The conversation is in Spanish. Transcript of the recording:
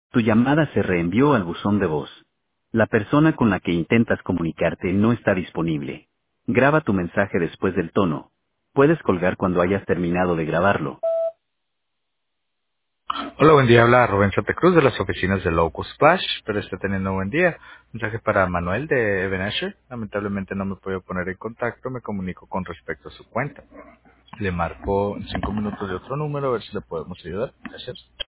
Tu llamada se reenvió al buzón de voz. La persona con la que intentas comunicarte no está disponible. Graba tu mensaje después del tono. Puedes colgar cuando hayas terminado de grabarlo. Hola, buen día. Habla Rubén Santa Cruz de las oficinas de Loco Splash, pero está teniendo un buen día. Mensaje para Manuel de Ebenezer. Lamentablemente no me puedo poner en contacto, me comunico con respecto a su cuenta. Le marco en 5 minutos de otro número a ver si le podemos ayudar. Gracias.